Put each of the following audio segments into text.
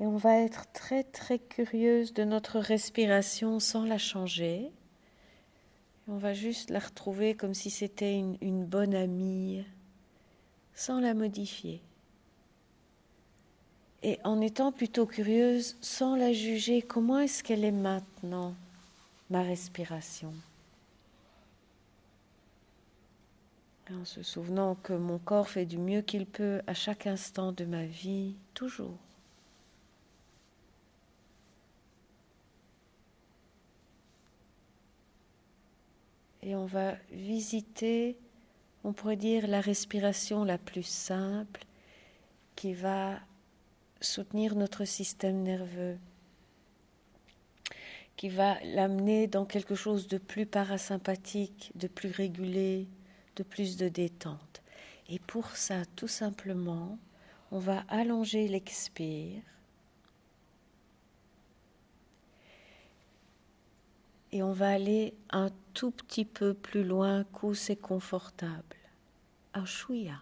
Et on va être très très curieuse de notre respiration sans la changer. Et on va juste la retrouver comme si c'était une bonne amie, sans la modifier. Et en étant plutôt curieuse, sans la juger, comment est-ce qu'elle est maintenant, ma respiration ? En se souvenant que mon corps fait du mieux qu'il peut à chaque instant de ma vie, toujours. Et on va visiter, on pourrait dire, la respiration la plus simple qui va soutenir notre système nerveux, qui va l'amener dans quelque chose de plus parasympathique, de plus régulé, de plus de détente. Et pour ça, tout simplement, on va allonger l'expire et on va aller un tout petit peu plus loin qu'où c'est confortable. Un chouïa.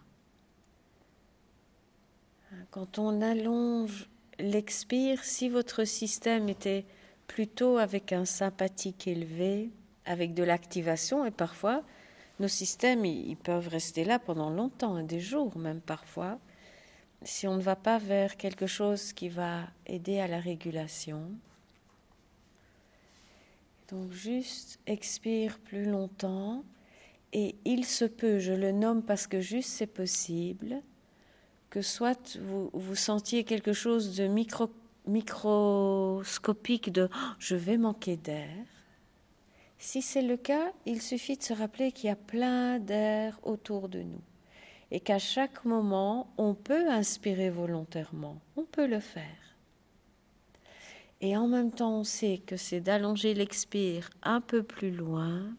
Quand on allonge l'expire, si votre système était plutôt avec un sympathique élevé, avec de l'activation, et parfois, nos systèmes, ils peuvent rester là pendant longtemps, des jours même parfois, si on ne va pas vers quelque chose qui va aider à la régulation. Donc juste expire plus longtemps, et il se peut, je le nomme parce que juste c'est possible, que soit vous sentiez quelque chose de microscopique de « je vais manquer d'air ». Si c'est le cas, il suffit de se rappeler qu'il y a plein d'air autour de nous et qu'à chaque moment, on peut inspirer volontairement, on peut le faire. Et en même temps, on sait que c'est d'allonger l'expire un peu plus loin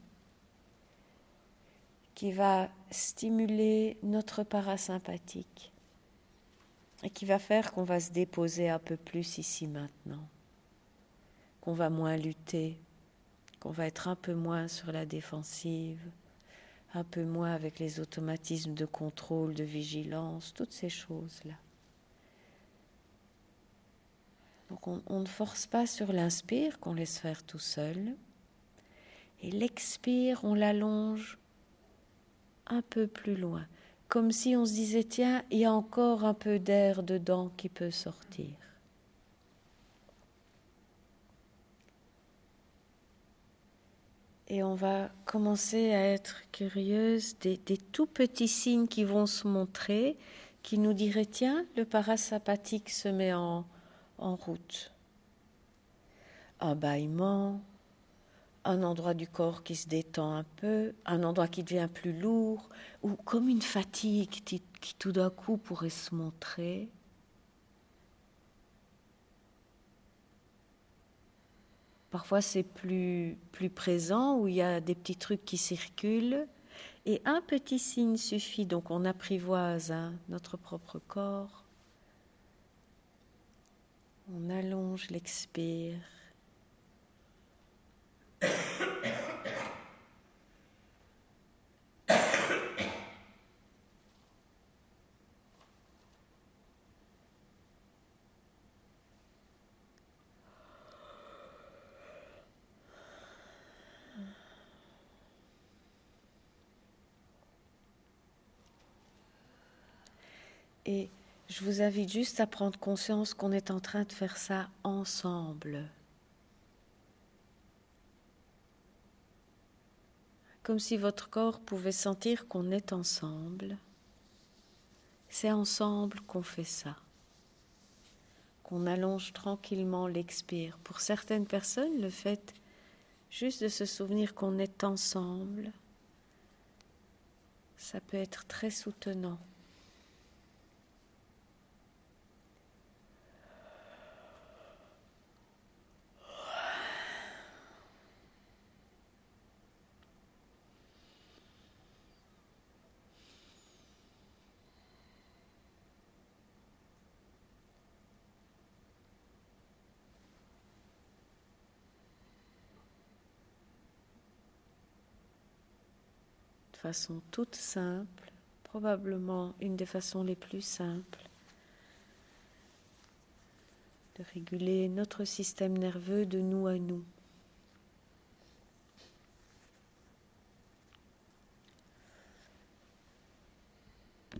qui va stimuler notre parasympathique et qui va faire qu'on va se déposer un peu plus ici maintenant, qu'on va moins lutter, qu'on va être un peu moins sur la défensive, un peu moins avec les automatismes de contrôle, de vigilance, toutes ces choses-là. Donc on ne force pas sur l'inspire, qu'on laisse faire tout seul, et l'expire, on l'allonge un peu plus loin, comme si on se disait, tiens, il y a encore un peu d'air dedans qui peut sortir. Et on va commencer à être curieuse des tout petits signes qui vont se montrer, qui nous diraient, tiens, le parasympathique se met en route. Un bâillement, un endroit du corps qui se détend un peu, un endroit qui devient plus lourd, ou comme une fatigue qui tout d'un coup pourrait se montrer. Parfois c'est plus présent, où il y a des petits trucs qui circulent, et un petit signe suffit, donc on apprivoise notre propre corps. On allonge l'expire. Et je vous invite juste à prendre conscience qu'on est en train de faire ça ensemble. Comme si votre corps pouvait sentir qu'on est ensemble. C'est ensemble qu'on fait ça. Qu'on allonge tranquillement l'expire. Pour certaines personnes, le fait juste de se souvenir qu'on est ensemble, ça peut être très soutenant. De façon toute simple, probablement une des façons les plus simples. de réguler notre système nerveux de nous à nous.